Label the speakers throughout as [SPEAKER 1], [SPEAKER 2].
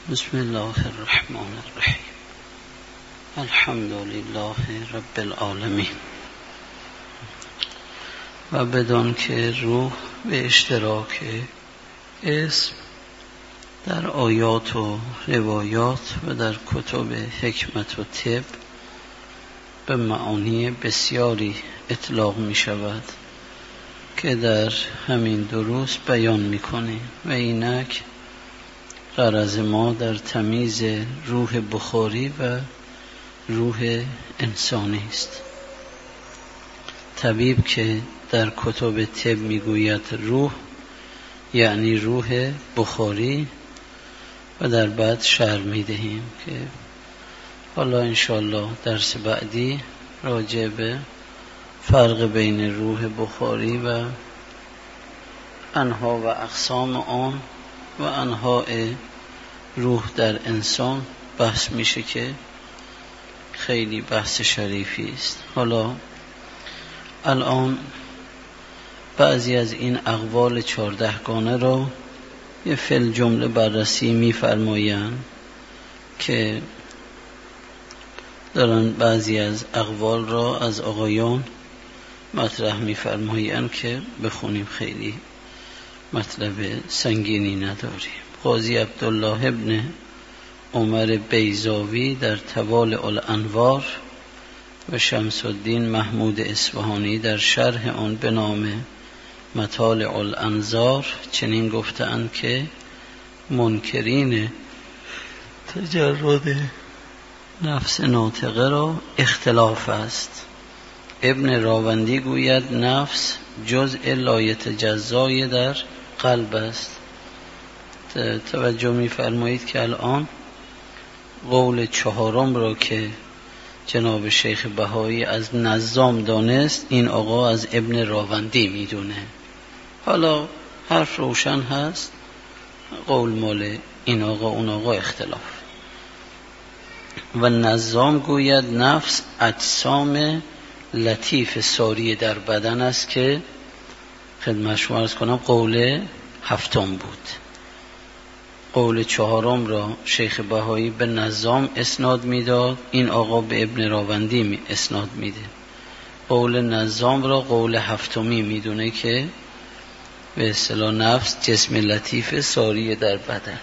[SPEAKER 1] بسم الله الرحمن الرحیم. الحمد لله رب العالمین. و بدان که روح به اشتراک اسم در آیات و روایات و در کتب حکمت و طب به معانی بسیاری اطلاق می شود که در همین دروس بیان می کنیم و اینک غرض ما در تمیز روح بخاری و روح انسانی است. طبیب که در کتب طب میگوید روح یعنی روح بخاری و در بعد شرح میدهیم که حالا انشاءالله درس بعدی راجع به فرق بین روح بخاری و انواع و اقسام آن و انواع روح در انسان بحث میشه که خیلی بحث شریفی است. حالا الان بعضی از این اقوال 14 گانه را یه فل جمله بررسی میفرمایند که دارن بعضی از اقوال را از آقایان مطرح میفرمایند که بخونیم، خیلی مطلب سنگینی نداریم. قاضی عبدالله ابن عمر بیضاوی در طوالع الانوار و شمس الدین محمود اصفهانی در شرح آن به نام مطالع الانظار چنین گفتند که منکرین تجرد نفس ناطقه را اختلاف است. ابن راوندی گوید نفس جزء لایتجزای در قلب است. توجه می فرمایید که الان قول چهارم را که جناب شیخ بهایی از نظام دانست، این آقا از ابن راوندی میدونه. حالا حرف روشن هست، قول مال این آقا اون آقا اختلاف. و نظام گوید نفس اجسام لطیف ساری در بدن است که خدمت شما عرض کنم قول هفتم بود. قول چهارم را شیخ بهایی به نظام اسناد میداد، این آقا به ابن راوندی اسناد میده. قول نظام را قول هفتمی میدونه که به اصطلاح نفس جسم لطیف ساری در بدن.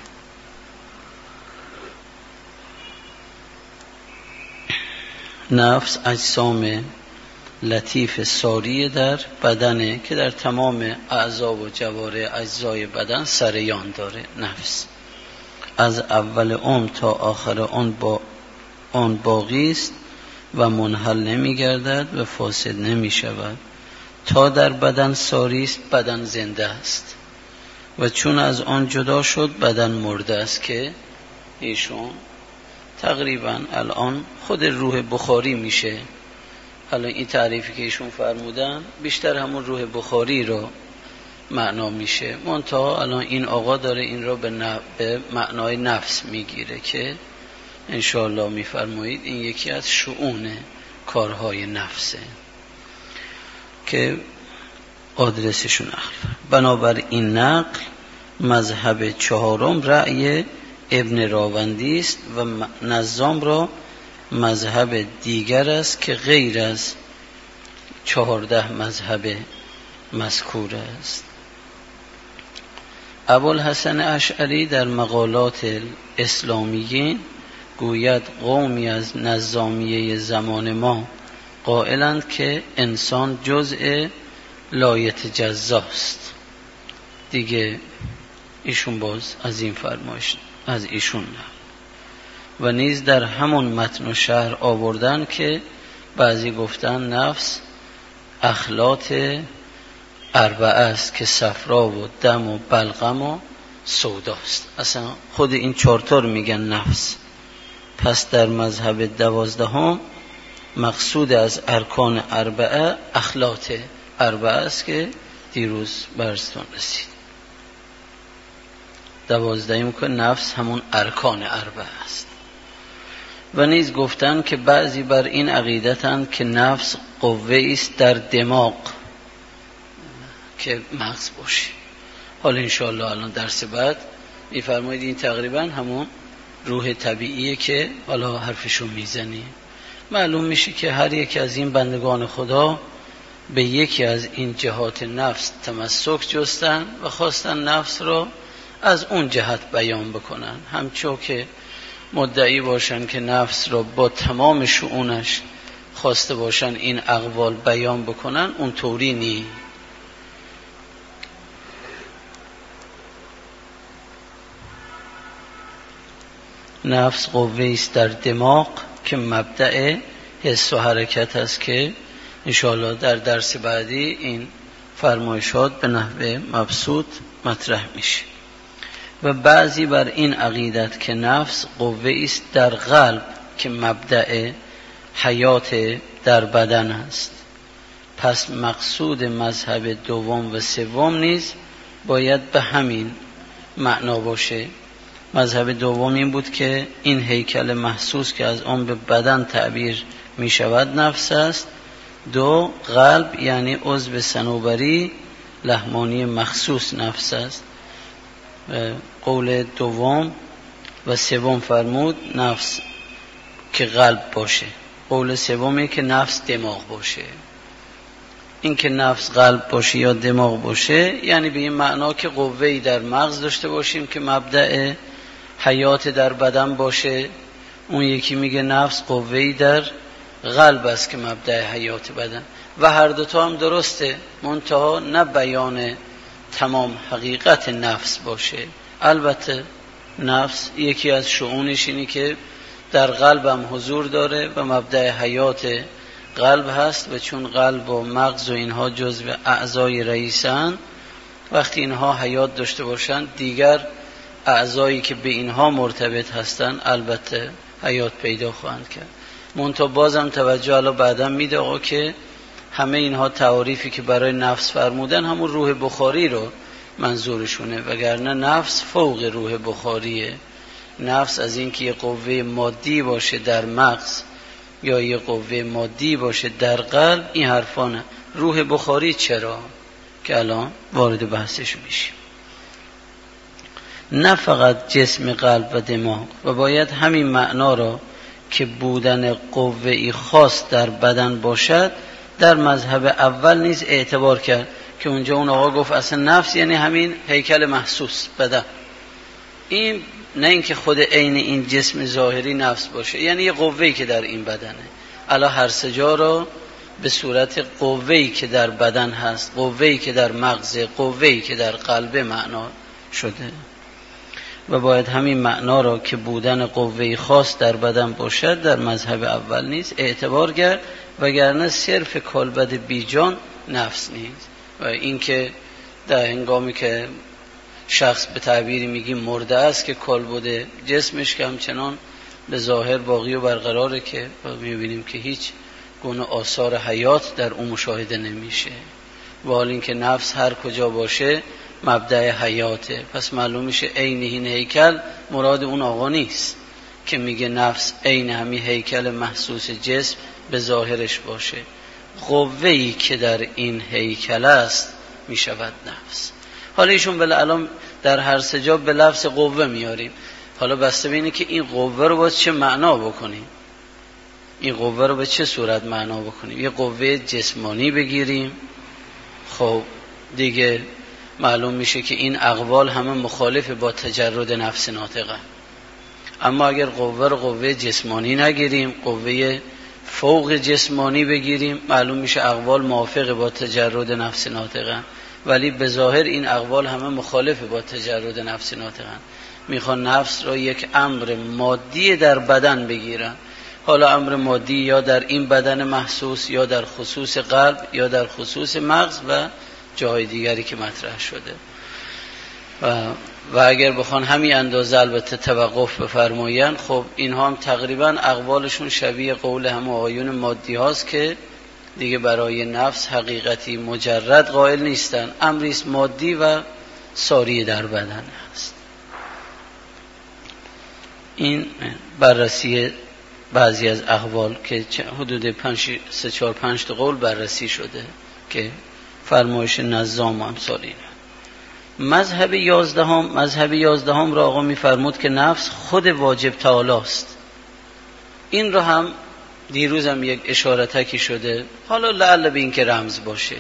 [SPEAKER 1] نفس اجسام لطیف ساری در بدنه که در تمام اعضا و جوارح اجزای بدن سریان داره. نفس از اول عمر تا آخر آن باقی است و منحل نمی گردد و فاسد نمی شود. تا در بدن ساری است بدن زنده است و چون از آن جدا شد بدن مرده است که ایشون تقریبا الان خود روح بخاری میشه. الان این تعریفی که ایشون فرمودن بیشتر همون روح بخاری رو معنا میشه، منتها الان این آقا داره این رو به معنای نفس میگیره که انشاءالله میفرمایید این یکی از شؤون کارهای نفسه که آدرسشون نقل. بنابر این نقل مذهب چهارم رأی ابن راوندی است و نظام را مذهب دیگر است که غیر از 14 مذهب مذکور است. ابوالحسن اشعری در مقالات الاسلامیین گوید قومی از نظامیه زمان ما قائلند که انسان جزء لایتجزاست. دیگه ایشون باز از این فرمایش از ایشون نه. و نیز در همون متن و شرح آوردن که بعضی گفتن نفس اخلاط اربعه است که صفرا و دم و بلغم و سوداست. اصلا خود این چهارتا رو میگن نفس. پس در مذهب 12 مقصود از ارکان اربعه اخلاط اربعه است که دیروز برستون رسید. 12 که نفس همون ارکان اربعه است. و نیز گفتن که بعضی بر این عقیدتند که نفس قوه است در دماغ که مغز باشه. حالا انشاءالله الان درس بعد میفرمایید این تقریبا همون روح طبیعیه که حالا حرفشو میزنی. معلوم میشه که هر یک از این بندگان خدا به یکی از این جهات نفس تمسک جستن و خواستن نفس رو از اون جهت بیان بکنن، همچون که مدعی باشن که نفس رو با تمام شؤونش خواسته باشن این اقوال بیان بکنن، اون طوری نی. نفس قوه‌ای است در دماغ که مبدأ حس و حرکت است که انشاءالله در درس بعدی این فرمایشات به نحو مبسوط مطرح میشه. و بعضی بر این عقیدت که نفس قوه‌ای است در قلب که مبدأ حیات در بدن است. پس مقصود مذهب دوم و سوم نیز باید به همین معنا باشه. مذهب دوم این بود که این هیکل محسوس که از آن به بدن تعبیر می شود نفس است. دو، قلب یعنی عضو صنوبری لحمانی مخصوص نفس است. قول دوم و سوم فرمود نفس که قلب باشه. قول سومی که نفس دماغ باشه. این که نفس قلب باشه یا دماغ باشه یعنی به این معنا که قوه‌ای در مغز داشته باشیم که مبدأ حیات در بدن باشه. اون یکی میگه نفس قوه‌ای در قلب است که مبدأ حیات بدن، و هر دوتا هم درسته، منتها نه بیان تمام حقیقت نفس باشه. البته نفس یکی از شؤونش اینی که در قلب هم حضور داره و مبدأ حیات قلب هست، و چون قلب و مغز و اینها جزو اعضای رئیسن، وقتی اینها حیات داشته باشن دیگر اعضایی که به اینها مرتبط هستن البته حیات پیدا خواهند کرد. منتها بازم توجه الان بعدا میده آقا که همه اینها تعاریفی که برای نفس فرمودن همون روح بخاری رو منظورشونه، وگرنه نفس فوق روح بخاریه. نفس از این که یه قوه مادی باشه در مغز یا یه قوه مادی باشه در قلب این حرفانه. روح بخاری چرا؟ که الان وارد بحثش میشیم. نه فقط جسم قلب و دماغ، و باید همین معنا را که بودن قوه‌ای خاص در بدن باشد در مذهب اول نیز اعتبار کرد، که اونجا اون آقا گفت اصلا نفس یعنی همین هیکل محسوس بدن. این نه اینکه خود عین این جسم ظاهری نفس باشه، یعنی یه قوه‌ای که در این بدنه. الا هر سه جا را به صورت قوه‌ای که در بدن هست، قوه‌ای که در مغز، قوه‌ای که در قلب معنا شده، و باید همین معنا را که بودن قوه‌ای خاص در بدن باشد در مذهب اول نیست اعتبار کرد، وگرنه صرف کالبد بیجان نفس نیست. و این که در هنگامی که شخص به تعبیری میگیم مرده است که کالبد جسمش که همچنان به ظاهر باقی و برقراره، که میبینیم که هیچ گونه آثار حیات در اون مشاهده نمیشه. و حال این که نفس هر کجا باشه مبدأ حیاته، پس معلوم میشه عین این هیکل مراد اون آقا نیست که میگه نفس عین همین هیکل محسوس جسم به ظاهرش باشه. قوه‌ای که در این هیکل است میشود نفس. حالا ایشون بله الان در هر سه جا به لفظ قوه میاریم، حالا بسته به اینه که این قوه رو باید چه معنا بکنیم، این قوه رو به چه صورت معنا بکنیم. یه قوه جسمانی بگیریم، خب دیگه معلوم میشه که این اقوال همه مخالف با تجرد نفس ناطقه. اما اگر قوه رو قوه جسمانی نگیریم، قوه فوق جسمانی بگیریم، معلوم میشه اقوال موافق با تجرد نفس ناطقه، ولی به ظاهر این اقوال همه مخالف با تجرد نفس ناطقه. میخوان نفس رو یک امر مادی در بدن بگیرن، حالا امر مادی یا در این بدن محسوس یا در خصوص قلب یا در خصوص مغز و جای دیگری که مطرح شده. و اگر بخوان همین اندازه البته توقف بفرمایند، خب اینها هم تقریبا اقوالشون شبیه قول همه آقایون مادی هاست که دیگه برای نفس حقیقتی مجرد قائل نیستن، امریست مادی و ساری در بدن هست. این بررسی بعضی از اقوال که حدود 3-4-5 قول بررسی شده که فرمایش نظام و امثال اینه. مذهب یازدهم را آقا میفرمود که نفس خود واجب تعالی است. این رو هم دیروزم یک اشارتکی شده، حالا لعل به این که رمز باشه.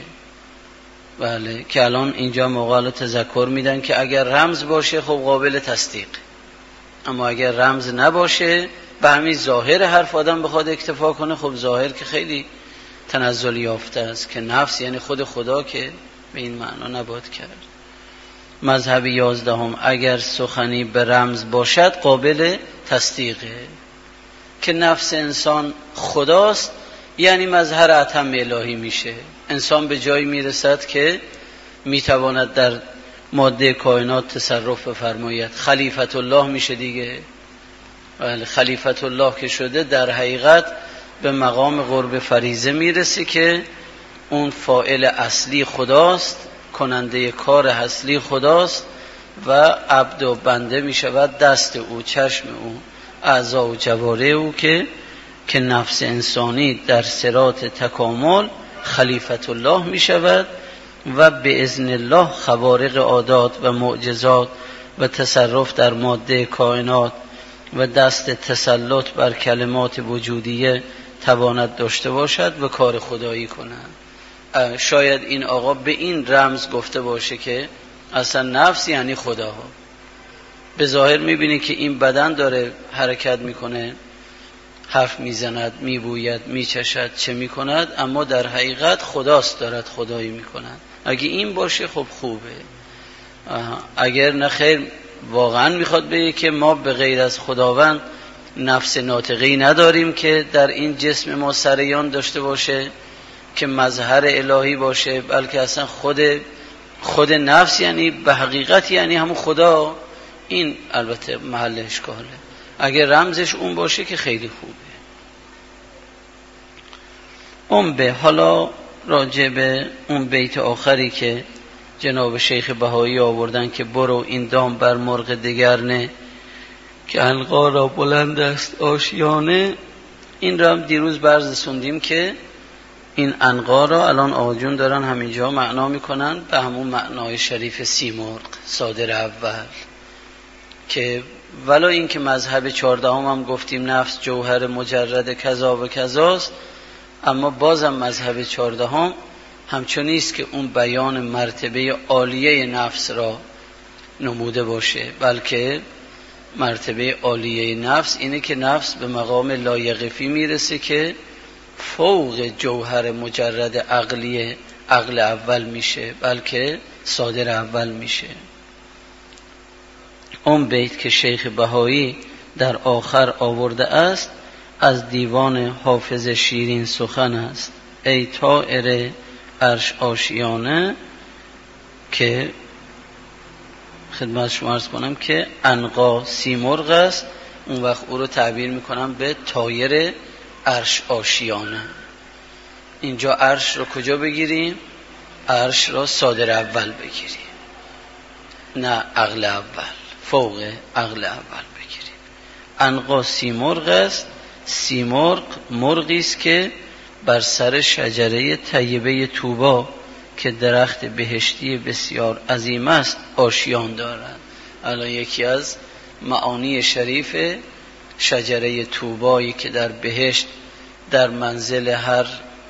[SPEAKER 1] بله، که الان اینجا موقع تذکر میدن که اگر رمز باشه خب قابل تصدیق، اما اگر رمز نباشه به همین ظاهر حرف آدم بخواد اکتفا کنه، خب ظاهر که خیلی تنزل یافته است که نفس یعنی خود خدا، که به این معنا نباید کرد. مذهب 11 اگر سخنی به رمز باشد قابل تصدیقه، که نفس انسان خداست، یعنی مظهر عتم الهی میشه. انسان به جایی میرسد که میتواند در ماده کائنات تصرف بفرماید، خلیفت الله میشه دیگه. ولی خلیفت الله که شده در حقیقت به مقام قرب فریضه میرسه که اون فاعل اصلی خداست، کننده کار اصلی خداست و عبد و بنده میشود دست او، چشم او، اعضا و جواره او، که نفس انسانی در صراط تکامل خلیفت الله میشود و به اذن الله خوارق عادات و معجزات و تصرف در ماده کائنات و دست تسلط بر کلمات وجودیه تواند داشته باشد و کار خدایی کند. شاید این آقا به این رمز گفته باشه که اصلا نفس یعنی خدا. به ظاهر میبینی که این بدن داره حرکت میکنه، حرف میزند، میبوید، میچشد، چه میکند، اما در حقیقت خداست دارد خدایی میکند. اگه این باشه خب خوبه، اگر نه خیر. واقعا میخواد بگه که ما به غیر از خداوند نفس ناطقی نداریم که در این جسم ما سریان داشته باشه که مظهر الهی باشه، بلکه اصلا خود نفس یعنی به حقیقت یعنی همون خدا. این البته محل اشکاله. اگر رمزش اون باشه که خیلی خوبه. حالا راجع به اون بیت آخری که جناب شیخ بهایی آوردن که برو این دام بر مرغ دگر نه که عنقا را بلند است آشیانه، این را هم دیروز بررسوندیم که این عنقا را الان آجون دارن همینجا معنا میکنن به همون معنای شریف سیمرغ صادر اول، که ولو این که مذهب 14 هم گفتیم نفس جوهر مجرد کذا و کذاست، اما بازم مذهب 14 همچون نیست که اون بیان مرتبه عالیه نفس را نموده باشه، بلکه مرتبه عالیه نفس اینه که نفس به مقام لایقفی میرسه که فوق جوهر مجرد عقل اول میشه، بلکه صادر اول میشه. اون بیت که شیخ بهایی در آخر آورده است از دیوان حافظ شیرین سخن است، ای طائر عرش آشیانه، که خدمت شما عرض کنم که عنقا سیمرغ است، اون وقت او رو تعبیر میکنم به طایر عرش آشیانه. اینجا عرش رو کجا بگیریم؟ عرش رو صادر اول بگیریم، نه عقل اول، فوق عقل اول بگیریم. عنقا سیمرغ است، سیمرغ مرغی است که بر سر شجره طیبه طوبی که درخت بهشتی بسیار عظیم است آشیان دارد. الان یکی از معانی شریف شجره طوبایی که در بهشت در منزل هر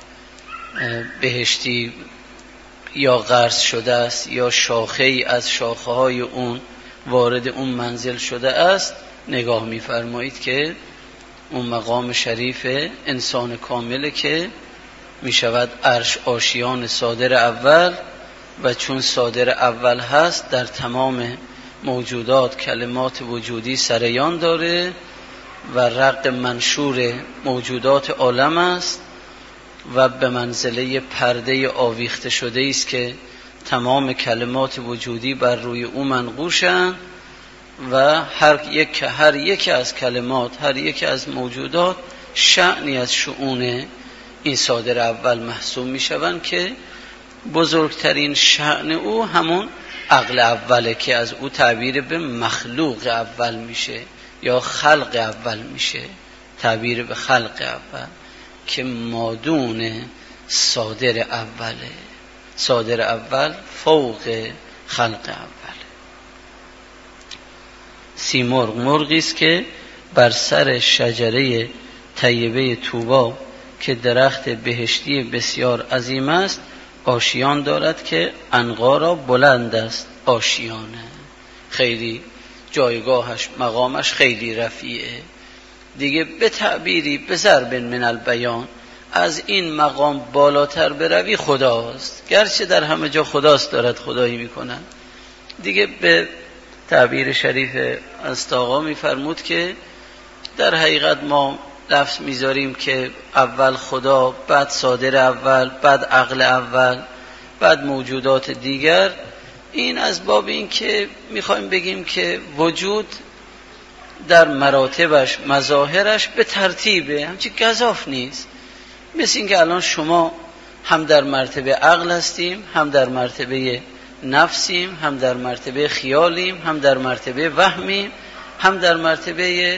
[SPEAKER 1] بهشتی یا غرس شده است یا شاخه ای از شاخه های اون وارد اون منزل شده است، نگاه می‌فرمایید که اون مقام شریف انسان کامله که می شود عرش آشیان صادر اول، و چون صادر اول هست در تمام موجودات کلمات وجودی سریان داره و رق منشور موجودات عالم است و به منزله پرده آویخته شده است که تمام کلمات وجودی بر روی او منقوشند و هر یک از کلمات، هر یک از موجودات شأنی از شؤون این صادر اول محسوب می شوند که بزرگترین شأن او همون عقل اوله که از او تعبیر به مخلوق اول میشه یا خلق اول میشه، تعبیر به خلق اول که مادون صادر اوله. صادر اول فوق خلق اول. سیمرغ مرغی است که بر سر شجره طیبه طوبی که درخت بهشتی بسیار عظیم است آشیان دارد که عنقا را بلند است. آشیانه خیلی جایگاهش مقامش خیلی رفیعه دیگه، به تعبیری به ضرب من البیان از این مقام بالاتر بروی خداست، گرچه در همه جا خداست دارد خدایی میکنن دیگه. به تعبیر شریف از آقا میفرمود که در حقیقت ما لفظ میذاریم که اول خدا، بعد صادر اول، بعد عقل اول، بعد موجودات دیگر. این از باب این که میخوایم بگیم که وجود در مراتبش مظاهرش به ترتیبه، همچی گزاف نیست. مثل این که الان شما هم در مرتبه عقل هستیم، هم در مرتبه نفسیم، هم در مرتبه خیالیم، هم در مرتبه وهمیم، هم در مرتبه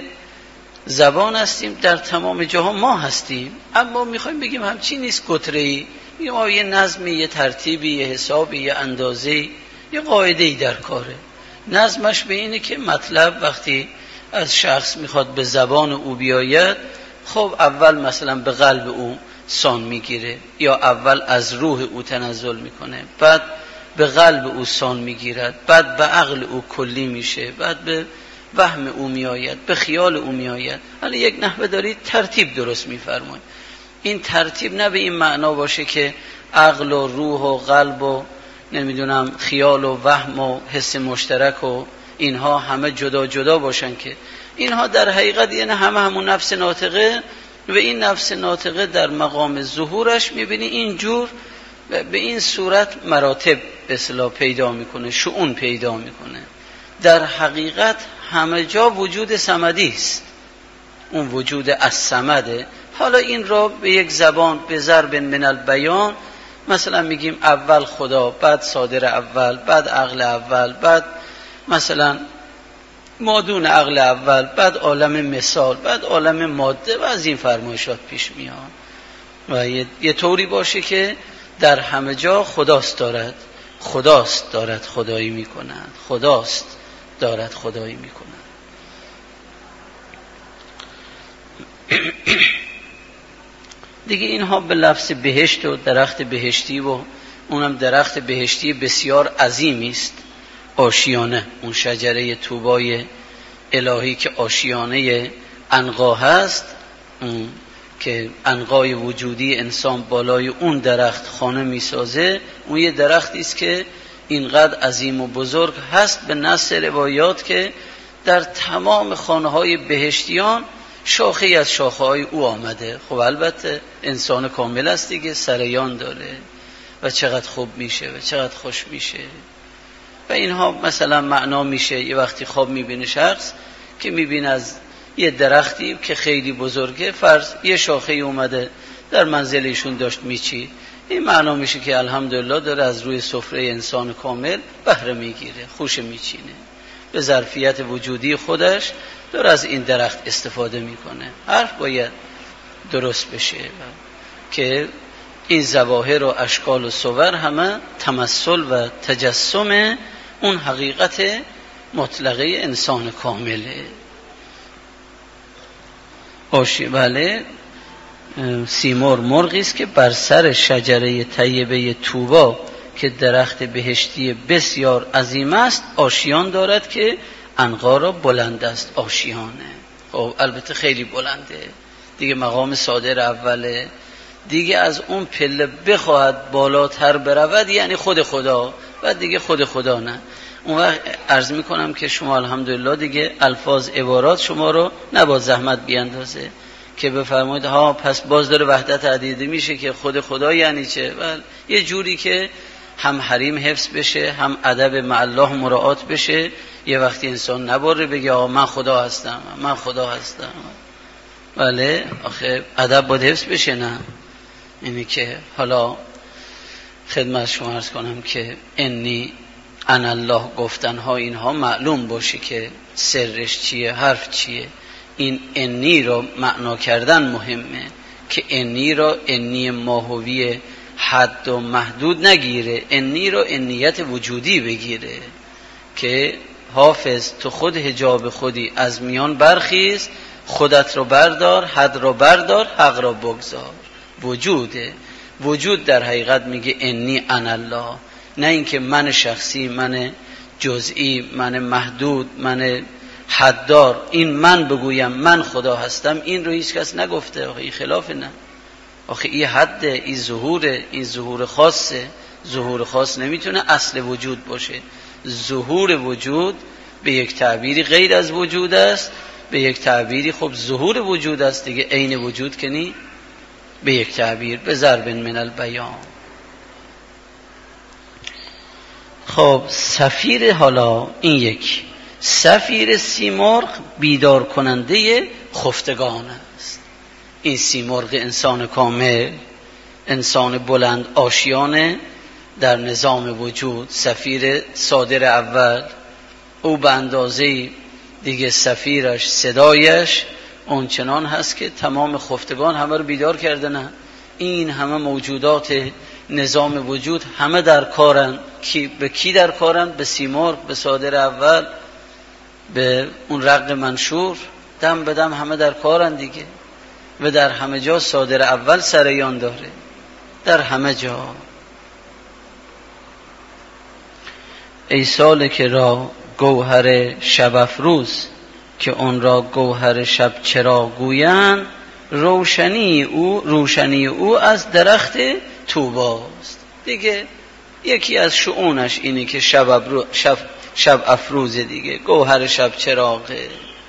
[SPEAKER 1] زبان هستیم. در تمام جاها ما هستیم، اما میخوایم بگیم همچی نیست کتره‌ای، میگیم یه نظمی، یه ترتیبی، یه حسابی، یه اندازه‌ای، یه قاعده‌ای در کاره. نظمش به اینه که مطلب وقتی از شخص میخواد به زبان او بیاید، خب اول مثلا به قلب او سان میگیره، یا اول از روح او تنزل میکنه، بعد به قلب او سان میگیرد، بعد به عقل او کلی میشه، بعد به وهم او میآید، به خیال او میآید. حالا یک نحوه دارید ترتیب درست میفرمایید. این ترتیب نه به این معنا باشه که عقل و روح و قلب و نمیدونم خیال و وهم و حس مشترک و اینها همه جدا جدا باشن، که اینها در حقیقت یعنی همه همون نفس ناطقه، و این نفس ناطقه در مقام ظهورش میبینی اینجور به این صورت مراتب به اصطلاح پیدا میکنه، شؤون پیدا میکنه. در حقیقت همه جا وجود صمدی است، اون وجود الصمده. حالا این را به یک زبان به ضرب من البیان مثلا میگیم اول خدا، بعد صادر اول، بعد عقل اول، بعد مثلا مادون عقل اول، بعد عالم مثال، بعد عالم ماده، و از این فرمایشات پیش میاد. و یه طوری باشه که در همه جا خداست دارد خدایی میکنند، خداست دارد خدایی میکنند. دیگه اینها به لفظ بهشت و درخت بهشتی، و اونم درخت بهشتی بسیار عظیمی است، آشیانه، اون شجره طوبای الهی که آشیانه عنقا هست، که عنقای وجودی انسان بالای اون درخت خانه میسازه. اون یه درختی است که اینقدر عظیم و بزرگ هست به نص روایات که در تمام خانه‌های بهشتیان شاخه‌ای از شاخه‌های او آمده. خب البته انسان کامل است دیگه، سریان داره و چقدر خوب میشه و چقدر خوش میشه. و اینها مثلا معنا میشه یه وقتی خواب میبینه شخص که میبینه از یه درختی که خیلی بزرگه، فرض یه شاخه اومده در منزلشون داشت میچید، این معنا میشه که الحمدلله داره از روی سفره انسان کامل بهره میگیره، خوش میچینه، به ظرفیت وجودی خودش داره از این درخت استفاده میکنه. حرف باید درست بشه که این ظواهر و اشکال و صور همه تمثل و تجسم اون حقیقت مطلقه انسان کامله. بله، سیمرغ مرغی است که بر سر شجره طیبه طوبی که درخت بهشتی بسیار عظیم است آشیان دارد که عنقا را بلند است. آشیانه خب البته خیلی بلنده دیگه، مقام صادر اوله دیگه. از اون پله بخواهد بالاتر برود یعنی خود خدا، و دیگه خود خدا نه. اون وقت عرض میکنم که شما الحمدلله دیگه الفاظ عبارات شما رو نباید زحمت بیاندازه که بفرمایید ها پس باز داره وحدت عدیده میشه که خود خدا یعنی چه. بله، یه جوری که هم حریم حفظ بشه، هم ادب مع الله مراعات بشه. یه وقتی انسان نباره بگه آقا من خدا هستم، من خدا هستم. بله، آخه ادب باید حفظ بشه. نه اینی که حالا خدمت شما عرض کنم که انی انا الله گفتنها اینها معلوم باشه که سرش چیه، حرف چیه. این انی را معنا کردن مهمه که انی را انی ماهوی حد و محدود نگیره، انی رو انیت وجودی بگیره که حافظ تو خود حجاب خودی از میان برخیز، خودت رو بردار، حد رو بردار، حق رو بگذار. وجوده. وجود در حقیقت میگه انی انا الله، نه اینکه من شخصی، من جزئی، من محدود، من حددار. این من بگویم من خدا هستم، این رو هیچ کس نگفته. آخه این خلاف نه، آخه این حده، این ظهوره، این ظهور خاصه. ظهور خاص نمیتونه اصل وجود باشه. ظهور وجود به یک تعبیری غیر از وجود است، به یک تعبیری خب ظهور وجود است دیگه. عین وجود که نی، به یک تعبیر به ضرب من البیان. خب سفیر، حالا این یک سفیر سیمرغ بیدار کننده خفتگان است. این سیمرغ انسان کامل، انسان بلند آشیانه در نظام وجود، سفیر صادر اول، او به اندازه دیگه سفیرش، صدایش اونچنان هست که تمام خفتگان همه رو بیدار کرده. نه، این همه موجودات نظام وجود همه در کارن. به کی در کارن؟ به سیمرغ، به صادر اول، به اون رق منشور. دم به دم همه در کارن دیگه. و در همه جا صادر اول سریان داره، در همه جا. ای سالک را گوهر شب افروز، که اون را گوهر شب چرا گویند، روشنی او از درخت طوباست. دیگه یکی از شؤونش اینه که شب افروز دیگه، گوهر شب چراغه.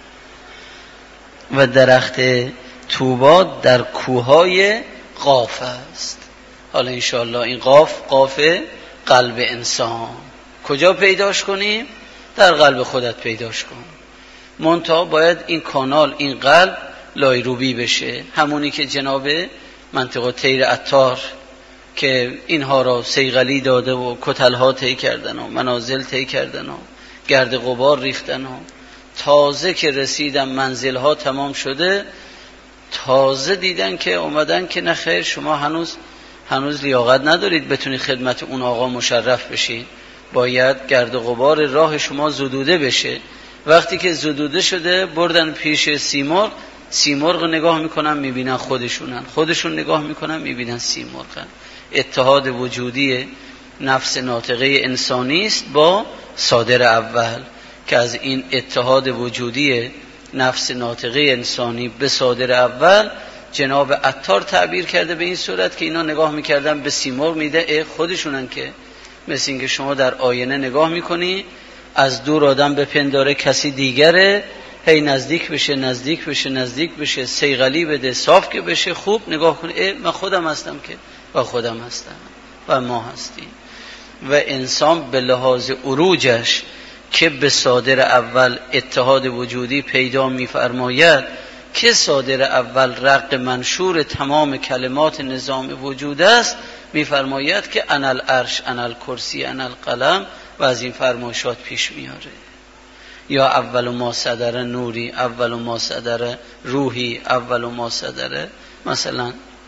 [SPEAKER 1] و درخت طوبا در کوههای قاف است. حالا انشاءالله این قاف قلب انسان. کجا پیداش کنیم؟ در قلب خودت پیداش کن. منتها باید این کانال، این قلب لایروبی بشه، همونی که جناب منطقه طیر عطار که اینها را صیقلی داده و کتلها طی کردن و منازل طی کردن و گرد غبار ریختن و تازه که رسیدن منزلها تمام شده، تازه دیدن که اومدن که نخیر، شما هنوز لیاقت ندارید بتونید خدمت اون آقا مشرف بشید، باید گرد غبار راه شما زدوده بشه. وقتی که زدوده شده بردن پیش سیمرغ نگاه میکنن میبینن خودشون نگاه میکنن میبینن سیمرغن. اتحاد وجودی نفس ناطقه انسانی است با صادر اول، که از این اتحاد وجودی نفس ناطقه انسانی به صادر اول جناب عطار تعبیر کرده به این صورت که اینا نگاه میکردن به سیمرغ، میده خودشونن، که مثل اینکه شما در آینه نگاه میکنی، از دور آدم بپنداره کسی دیگره، هی نزدیک بشه، صیقلی بده، صاف که بشه، خوب نگاه کنی، من خودم هستم که، و خودم هستم و ما هستیم. و انسان به لحاظ عروجش که به صادر اول اتحاد وجودی پیدا می‌فرماید، که صادر اول رق منشور تمام کلمات نظام وجود است، می‌فرماید که انا العرش، انا الکرسی، انا القلم، و از این فرمایشات پیش میاره. یا اول ما صدر نوری، اول ما صدر روحی، اول ما صدر مثلا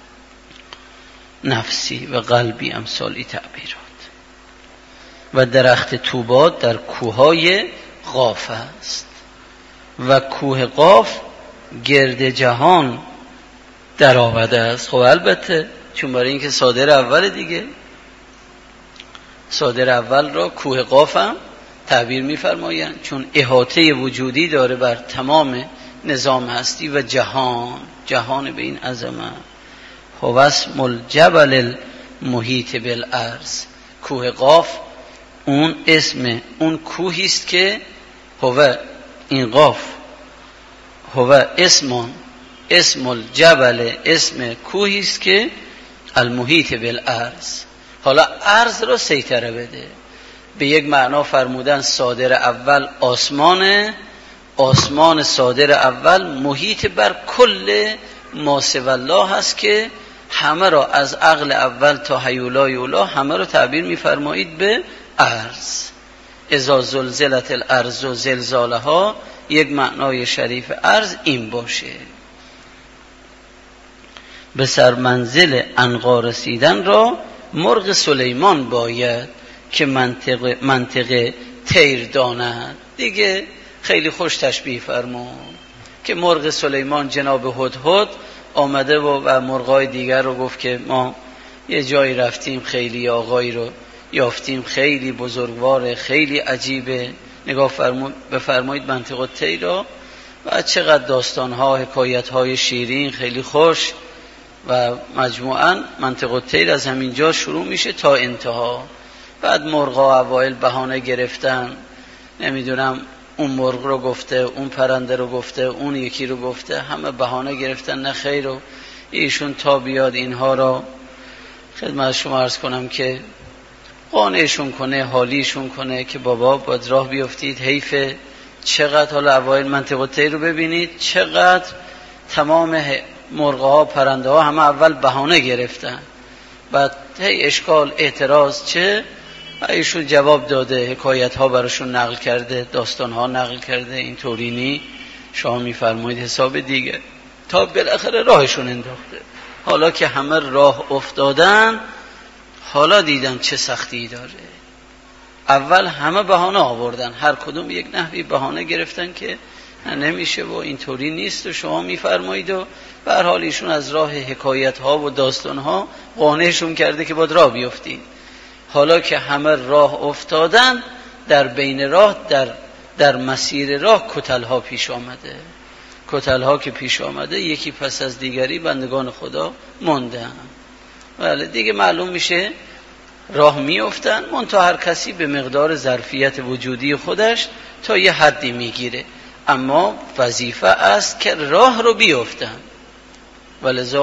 [SPEAKER 1] نفسی و قلبی، امثالی تعبیرات. و درخت طوبا در کوههای قاف است و کوه قاف گرد جهان در آمده است. خب البته چون برای اینکه صادر اول دیگه، صادر اول را کوه قاف هم تعبیر می‌فرمایند، چون احاطه وجودی داره بر تمام نظام هستی و جهان به این عظمت. هو اسم الجبل المحیط بالارض. کوه قاف اون اسم اون کوهی است که این قاف هو اسم الجبل، اسم کوهی است که المحیط بالارض. حالا ارض را سیطره بده. به یک معنا فرمودن صادر اول آسمان صادر اول محیط بر کل ما سوی الله هست، که همه را از عقل اول تا هیولای اولا همه را تعبیر می‌فرمایید به ارض. اذا زلزلت الارض و زلزالها، یک معنای شریف ارض این باشه. به سر منزل عنقا رسیدن را مرغ سلیمان باید که منطق طیر داند. دیگه خیلی خوش تشبیه فرمود که مرغ سلیمان جناب هدهد آمده و مرغای دیگر رو گفت که ما یه جایی رفتیم، خیلی آقایی رو یافتیم، خیلی بزرگواره، خیلی عجیبه. نگاه بفرمایید منطق طیر را و چقدر داستانها، حکایتهای شیرین، خیلی خوش. و مجموعاً منطق طیر از همینجا شروع میشه تا انتها. بعد مرغا اوایل بهانه گرفتن، نمیدونم اون مرغ رو گفته، اون پرنده رو گفته، اون یکی رو گفته، همه بهانه گرفتن نه خیر. و ایشون تا بیاد اینها را خدمت شما عرض کنم که قانعشون کنه، حالیشون کنه که بابا باید راه بیفتید، حیفه. چقدر حالا اوایل منطق طیر رو ببینید، چقدر تمام مرغ‌ها، پرنده‌ها همه اول بهانه گرفتن، بعد هی اشکال، اعتراض چه؟ ایشون جواب داده، حکایت‌ها براشون نقل کرده، داستان‌ها نقل کرده، اینطوری نی شما می‌فرمایید حساب دیگه، تا بالاخره راهشون انداخته. حالا که همه راه افتادن، حالا دیدن چه سختی داره. اول همه بهانه آوردن، هر کدوم یک نحوی بهانه گرفتن که نمیشه و اینطوری نیست و شما میفرمایید. و به هر حال ایشون از راه حکایت ها و داستان ها قانعشون کرده که باید راه بیفتید. حالا که همه راه افتادن، در بین راه، در مسیر راه کتل ها پیش آمده. کتل ها که پیش آمده، یکی پس از دیگری بندگان خدا موندن. بله دیگه معلوم میشه راه میافتن، منتها هر کسی به مقدار ظرفیت وجودی خودش تا یه حدی میگیره، اما وظیفه است که راه رو بیافتن. ولذا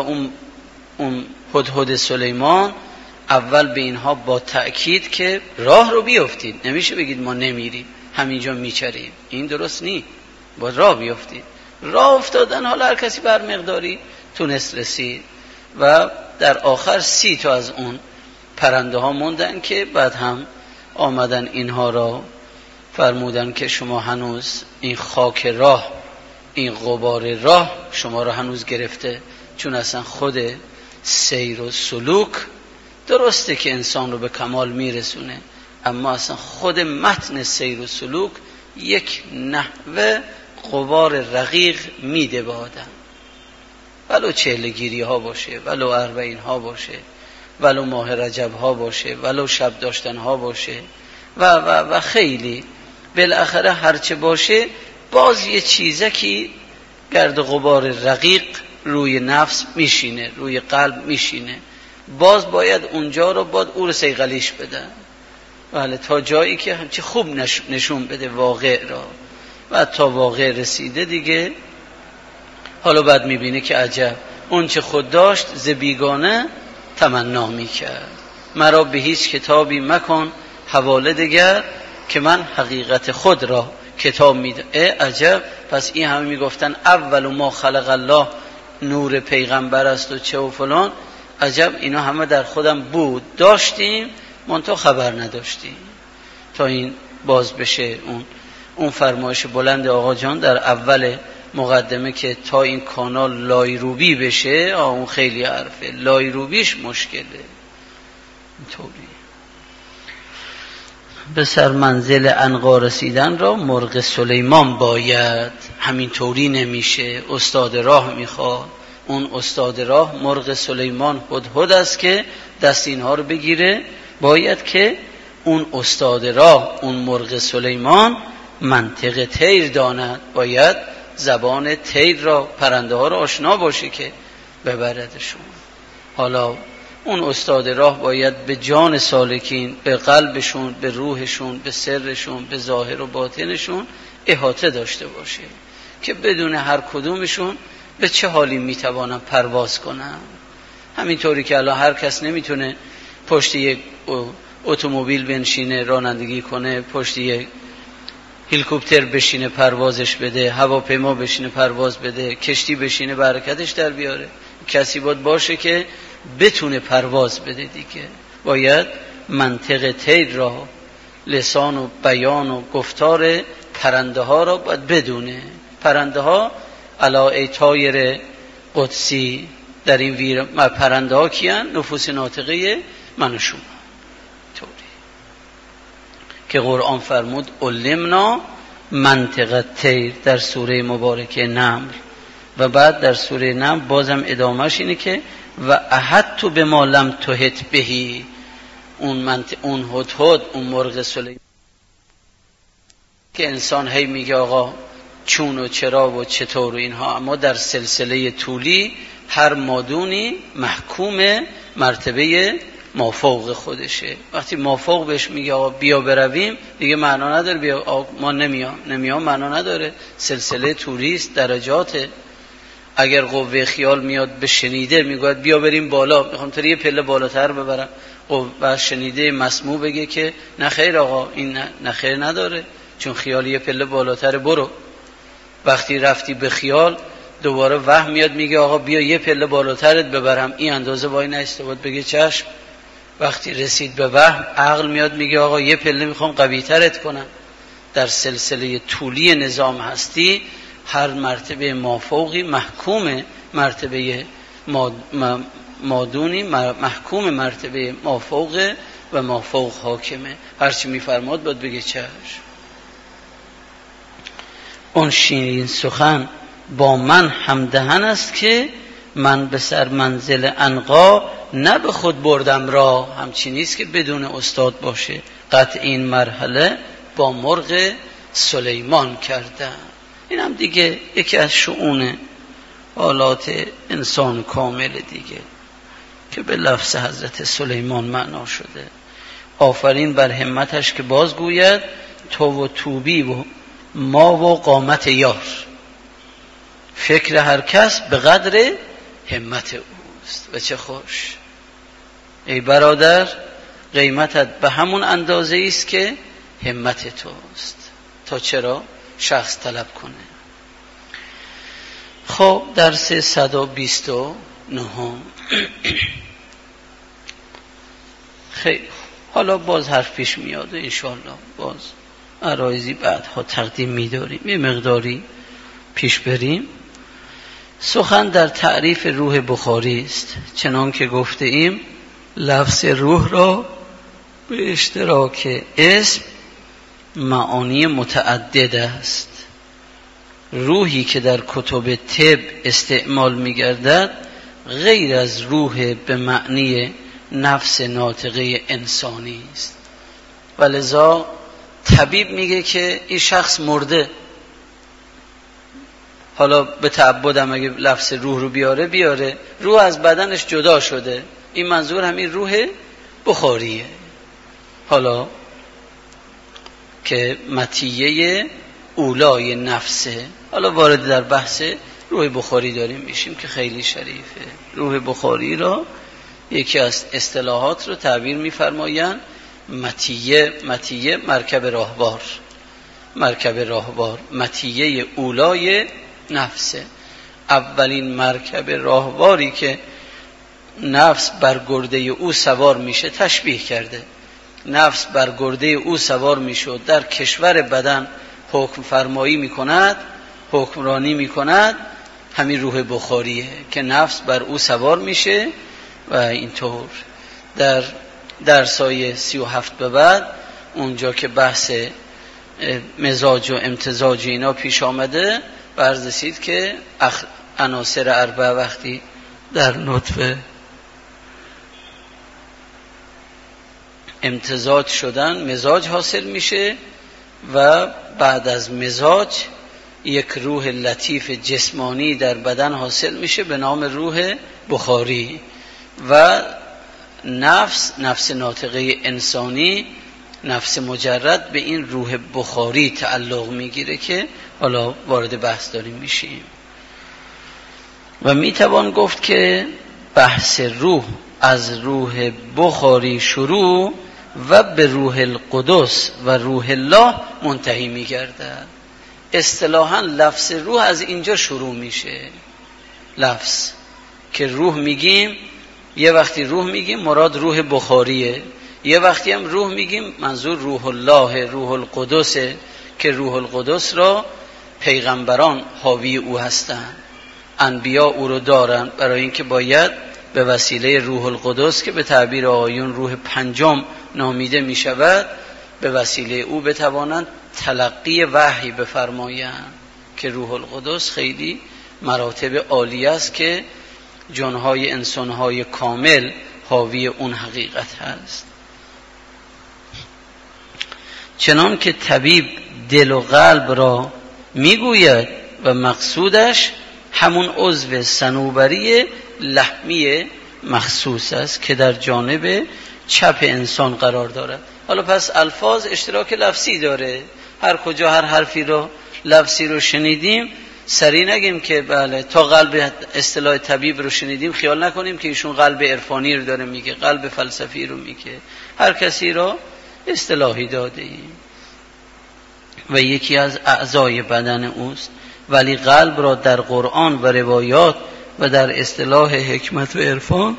[SPEAKER 1] اون هدهد سلیمان اول به اینها با تأکید که راه رو بیافتید، نمیشه بگید ما نمیریم همینجا میچریم، این درست نیست، باید راه بیافتید. راه افتادن، حالا هر کسی بر مقداری تونست رسید و در آخر 30 تا از اون پرنده ها موندن که بعد هم آمدن اینها را فرمودن که شما هنوز این خاک راه، این غبار راه شما را هنوز گرفته، چون اصلا خود سیر و سلوک درسته که انسان رو به کمال میرسونه، اما اصلا خود متن سیر و سلوک یک نحوه غبار رقیق میده به آدم، ولو 40 گیری ها باشه، ولو 40 ها باشه، ولو ماه رجب ها باشه، ولو شب داشتن ها باشه و خیلی بالاخره هرچه باشه، باز یه چیزکی گرد غبار رقیق روی نفس میشینه، روی قلب میشینه، باز باید اونجا رو باید او رو صیقلیش بده، بله، تا جایی که همچه خوب نشون بده واقع را. و تا واقع رسیده دیگه حالا بعد میبینه که عجب، اون چه خود داشت ز بیگانه تمنا میکرد. مرا به هیچ کتابی مکن حواله دگر، که من حقیقت خود را کتاب میدم. عجب، پس این همه میگفتن اول ما خلق الله نور پیغمبر است و چه و فلان، عجب اینا همه در خودم بود، داشتیم منتها خبر نداشتیم. تا این باز بشه اون فرمایش بلند آقا جان در اول مقدمه که تا این کانال لایروبی بشه، اون خیلی حرفه، لایروبیش مشکله. اینطوری به سر منزل عنقا رسیدن را مرغ سلیمان باید، همینطوری نمیشه، استاد راه میخواد. اون استاد راه مرغ سلیمان هدهد است که دست اینها رو بگیره. باید که اون استاد راه، اون مرغ سلیمان منطق طیر داند، باید زبان طیر را، پرنده ها را آشنا باشه که ببردشون. حالا اون استاد راه باید به جان سالکین، به قلبشون، به روحشون، به سرشون، به ظاهر و باطنشون احاطه داشته باشه که بدون هر کدومشون به چه حالی میتوانن پرواز کنن. همینطوری که الان هر کس نمیتونه پشت یک اتومبیل بنشینه رانندگی کنه، پشت یک هلیکوپتر بشینه پروازش بده، هواپیما بشینه پرواز بده، کشتی بشینه به حرکتش در بیاره. کسی باشه که بتونه پرواز بده دیگه. باید منطق طیر را، لسان و بیان و گفتار پرنده ها را باید بدونه. پرنده ها علا ای طایر قدسی در این پرنده ها کیان؟ نفوس ناطقه من و شما. طوری که قرآن فرمود علمنا منطق الطیر در سوره مبارکه نمل، و بعد در سوره نمل بازم ادامهش اینه که و احطت بما لم تحط بهی، اون هدهد، اون مرغ سلیمان که انسان هی میگه آقا چون و چرا و چطور و اینها، اما در سلسله طولی هر مادونی محکوم مرتبه مافوق خودشه. وقتی مافوق بهش میگه آقا بیا برویم، دیگه معنا نداره بیا ما نمیام معنا نداره. سلسله طولی است، درجاته. اگر قوه خیال میاد به شنیده میگه بیا بریم بالا، میخوام تو یه پله بالاتر ببرم، و شنیده مسموع بگه که نه خیر آقا این نه خیر نداره، چون خیال یه پله بالاتر برو. وقتی رفتی به خیال دوباره وهم میاد میگه آقا بیا یه پله بالاترت ببرم، این اندازه وای نایسته بود بگه چشم. وقتی رسید به وهم عقل میاد میگه آقا یه پله میخوام قوی ترت کنم. در سلسله طولی نظام هستی هر مرتبه مافوقی محکوم مرتبه مادونی، محکوم مرتبه مافوقه و مافوق حاکمه. هرچی میفرماد باید بگه چشم. اون شیرین سخن با من همدهن است که من به سر منزل عنقا نه به خود بردم را. همچی نیست که بدون استاد باشه. قطع این مرحله با مرغ سلیمان کردم. این هم دیگه یکی از شؤون حالات انسان کامل دیگه که به لفظ حضرت سلیمان معنا شده. آفرین بر همتش که باز گوید تو و توبی و ما و قامت یار. فکر هر کس به قدر همت اوست. و چه خوش ای برادر، قیمتت به همون اندازه است که همت توست. تا چرا شخص طلب کنه. خب درس 129 خیلی حالا باز حرف پیش میاد و انشاءالله باز عرایزی بعدها تقدیم می‌داریم، یه مقداری پیش بریم. سخن در تعریف روح بخاری است. چنان که گفته ایم لفظ روح را به اشتراک اسم معانی متعدد است. روحی که در کتب طب استعمال می‌گردد غیر از روح به معنی نفس ناطقه انسانی است. ولذا طبیب میگه که این شخص مرده. حالا به تعبدم اگه لفظ روح رو بیاره روح از بدنش جدا شده. این منظور همین روح بخاریه. حالا که مطیه اولای نفسه. حالا وارد در بحث روح بخاری داریم میشیم که خیلی شریفه. روح بخاری را یکی از اصطلاحات رو تعبیر میفرمایند مطیه مرکب راهوار مطیه اولای نفسه. اولین مرکب راهواری که نفس بر گرده او سوار میشه تشبیه کرده. نفس بر گرده او سوار میشه، در کشور بدن حکم فرمایی میکند، حکمرانی میکند. همین روح بخاریه که نفس بر او سوار میشه. و اینطور در درسای 37 به بعد اونجا که بحث مزاج و امتزاج اینا پیش آمده عرض رسید که عناصر اربعه وقتی در نطفه امتزاج شدن مزاج حاصل میشه و بعد از مزاج یک روح لطیف جسمانی در بدن حاصل میشه به نام روح بخاری. و نفس ناطقه انسانی، نفس مجرد به این روح بخاری تعلق میگیره که حالا وارد بحث داریم میشیم. و میتوان گفت که بحث روح از روح بخاری شروع و به روح القدس و روح الله منتهی میگردد. اصطلاحاً لفظ روح از اینجا شروع میشه. لفظ که روح میگیم، یه وقتی روح میگیم مراد روح بخاریه، یه وقتی هم روح میگیم منظور روح الله، روح القدسه که روح القدس را پیغمبران حاوی او هستند. انبیا او رو دارن برای اینکه باید به وسیله روح القدس که به تعبیر آقایون روح پنجم نامیده می شود، به وسیله او بتوانند تلقی وحی بفرمایند که روح القدس خیلی مراتب عالی است که جنهای انسانهای کامل حاوی اون حقیقت هست. چنان که طبیب دل و قلب را میگوید و مقصودش همون عضو صنوبری لحمی مخصوص است که در جانب چپ انسان قرار دارد. حالا پس الفاظ اشتراک لفظی داره، هر کجا هر حرفی رو لفظی رو شنیدیم سری نگیم که بله تا قلب اصطلاح طبیب رو شنیدیم خیال نکنیم که ایشون قلب عرفانی رو داره میگه، قلب فلسفی رو میگه، هر کسی رو اصطلاحی داده ایم و یکی از اعضای بدن اوست. ولی قلب را در قرآن و روایات و در اصطلاح حکمت و عرفان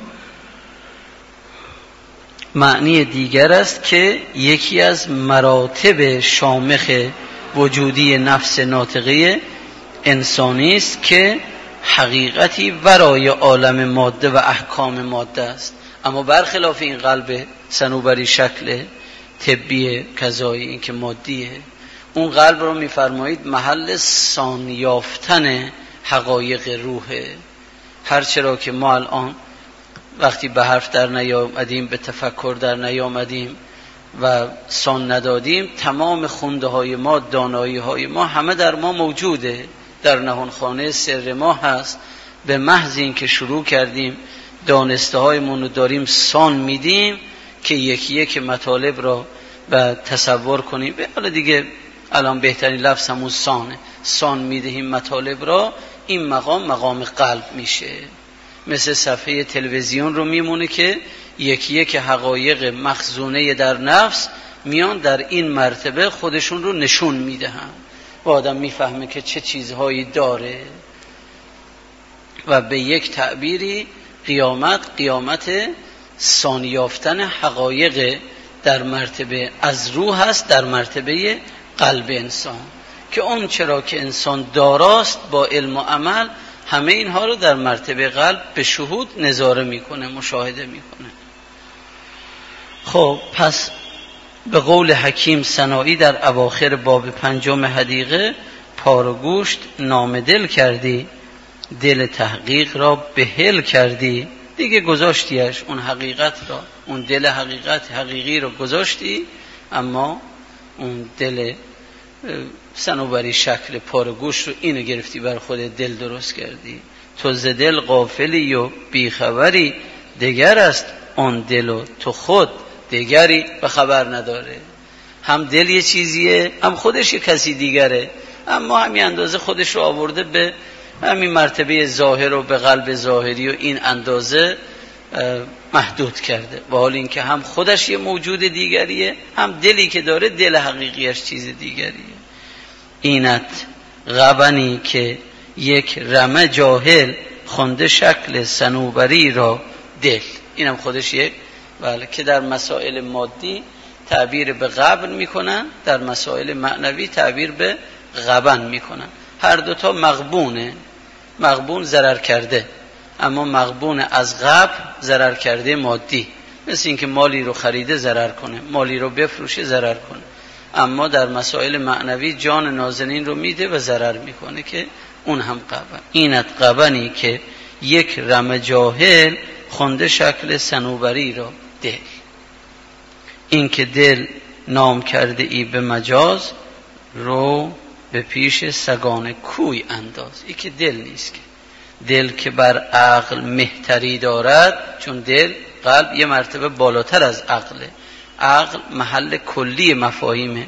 [SPEAKER 1] معنی دیگر است که یکی از مراتب شامخ وجودی نفس ناطقه انسانی است که حقیقتی ورای عالم ماده و احکام ماده است. اما برخلاف این قلب صنوبری شکل طبی کذایی این که مادیه، اون قلب رو میفرمایید محل سان یافتن حقایق روحه. هرچرا که ما الان وقتی به حرف در نیامدیم، به تفکر در نیامدیم و سان ندادیم، تمام خونده های ما، دانایی های ما همه در ما موجوده، در نهانخانه سر ما هست. به محض این که شروع کردیم دانسته هایمون رو داریم سان میدیم که یکی یک مطالب را و تصور کنیم. حالا دیگه الان بهترین لفظ همون سانه، سان میدهیم مطالب را، این مقام قلب میشه. مثل صفحه تلویزیون رو میمونه که یکی یک حقایق مخزونه در نفس میان در این مرتبه خودشون رو نشون میدهن و آدم میفهمه که چه چیزهایی داره و به یک تعبیری قیامت سان یافتن حقایق در مرتبه از روح هست، در مرتبه قلب انسان، که اون چرا که انسان داراست با علم و عمل همه اینها رو در مرتبه قلب به شهود نظاره میکنه، مشاهده میکنه. خب پس به قول حکیم سنایی در اواخر باب 5 حدیقه، پار و گوشت نام دل کردی، دل تحقیق را بهل کردی، دیگه گذاشتیش اون حقیقت را، اون دل حقیقی رو گذاشتی، اما اون دل صنوبری شکل پار و گوشت رو اینو گرفتی بر خود دل درست کردی. تو ز دل غافلی و بیخبری، دگر است آن دل و تو خود دیگری به خبر نداره. هم دل یه چیزیه، هم خودش یه کسی دیگره، اما همین اندازه خودش رو آورده به همین مرتبه ظاهر و به قلب ظاهری و این اندازه محدود کرده، و حال این که هم خودش یه موجود دیگریه، هم دلی که داره دل حقیقیش چیز دیگریه. اینت غبنی که یک رمه جاهل، خونده شکل صنوبری را دل. اینم خودش یک بله که در مسائل مادی تعبیر به غبن میکنن، در مسائل معنوی تعبیر به غبن میکنن. هر دوتا مغبونه، مغبون ضرر کرده، اما مغبون از غبن ضرر کرده مادی، مثل اینکه مالی رو خریده ضرر کنه، مالی رو بفروشه ضرر کنه، اما در مسائل معنوی جان نازنین رو میده و ضرر میکنه که اون هم غبن. اینت غبنی که یک رمه جاهل، خونده شکل صنوبری را دل. این که دل نام کرده ای به مجاز، رو به پیش سگان کوی انداز. این که دل نیست، که دل که بر عقل مهتری دارد، چون دل قلب یه مرتبه بالاتر از عقله. عقل محل کلی مفاهیم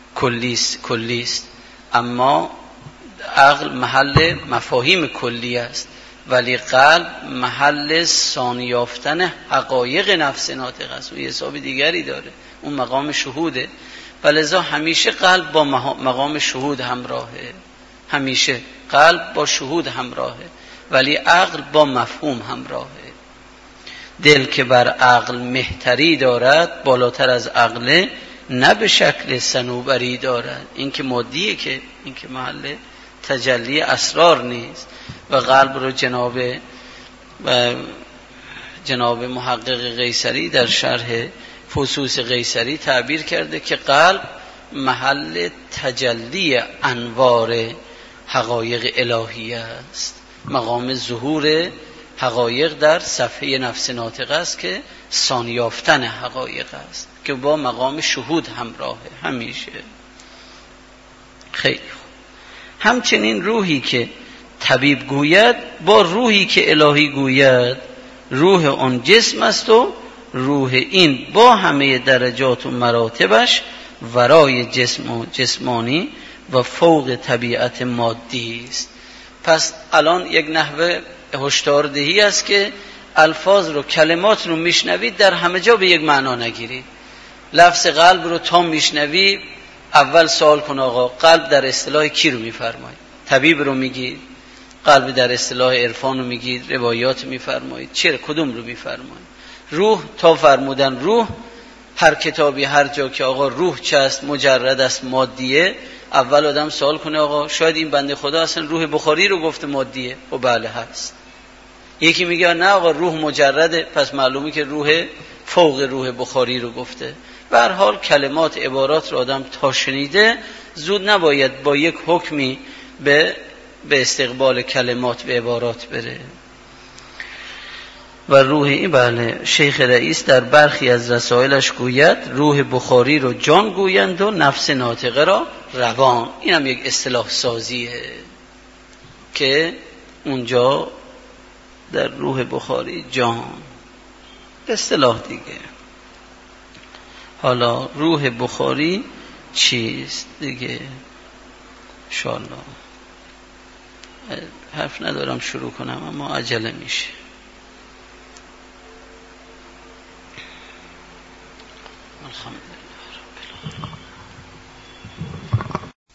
[SPEAKER 1] کلیست، اما عقل محل مفاهیم کلی است، ولی قلب محل ثانی یافتن حقایق نفس ناطق است و یه حساب دیگری داره، اون مقام شهوده. ولذا همیشه قلب با مقام شهود همراهه، همیشه قلب با شهود همراهه، ولی عقل با مفهوم همراهه. دل که بر عقل مهتری دارد، بالاتر از عقله، نه به شکل صنوبری دارد. این که مادیه، که این که محل تجلی اسرار نیست، و قلب رو جناب جناب محقق قیصری در شرح فصوص قیصری تعبیر کرده که قلب محل تجلی انوار حقایق الهی است. مقام ظهور حقایق در صفحه نفس ناطقه است که سان یافتن حقایق است که با مقام شهود همراهه همیشه. خیلی خوب. همچنین روحی که طبیب گوید با روحی که الهی گوید، روح آن جسم است و روح این با همه درجات و مراتبش ورای جسم و جسمانی و فوق طبیعت مادی است. پس الان یک نحوه هشداردهی است که الفاظ رو، کلمات رو میشنوید در همه جا به یک معنا نگیرید. لفظ قلب رو تا میشنوید اول سوال کن آقا قلب در اصطلاح کی رو میفرمایید؟ طبیب رو میگید؟ قلب در اصطلاح عرفان رو میگید؟ روایات میفرمایید؟ چرا کدوم رو میفرمایید؟ روح تا فرمودن روح، هر کتابی هر جا که آقا روح چه است، مجرد است، مادیه، اول آدم سوال کنه آقا شاید این بنده خدا اصلا روح بخاری رو گفته مادیه. و بله هست. یکی میگه نه آقا روح مجرده، پس معلومه که روح فوق روح بخاری رو گفته. به هر حال کلمات عبارات رو آدم تا شنیده زود نباید با یک حکمی به استقبال کلمات به عبارات بره. و روح این بله شیخ رئیس در برخی از رسائلش گوید روح بخاری رو جان گویند و نفس ناطقه را روان. این هم یک اصطلاح سازیه که اونجا در روح بخاری جان اصطلاح دیگه. حالا روح بخاری چیست دیگه؟ انشاءالله حرف ندارم شروع کنم اما عجله میشه. الحمدلله رب العالمین.